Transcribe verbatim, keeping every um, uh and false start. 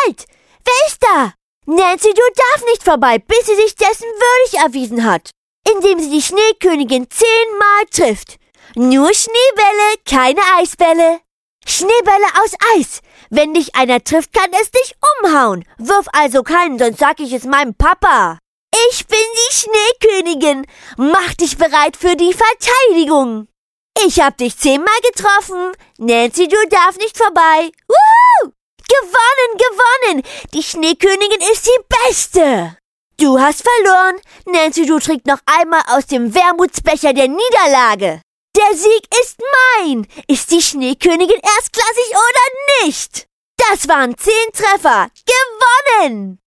Halt! Wer ist da? Nancy Drew darf nicht vorbei, bis sie sich dessen würdig erwiesen hat, indem sie die Schneekönigin zehnmal trifft. Nur Schneebälle, keine Eisbälle. Schneebälle aus Eis. Wenn dich einer trifft, kann es dich umhauen. Wirf also keinen, sonst sag ich es meinem Papa. Ich bin die Schneekönigin. Mach dich bereit für die Verteidigung. Ich hab dich zehnmal getroffen. Nancy Drew darf nicht vorbei. Woo! Gewonnen, gewonnen. Die Schneekönigin ist die Beste. Du hast verloren. Nancy Drew trinkt noch einmal aus dem Wermutsbecher der Niederlage. Der Sieg ist mein. Ist die Schneekönigin erstklassig oder nicht? Das waren zehn Treffer. Gewonnen.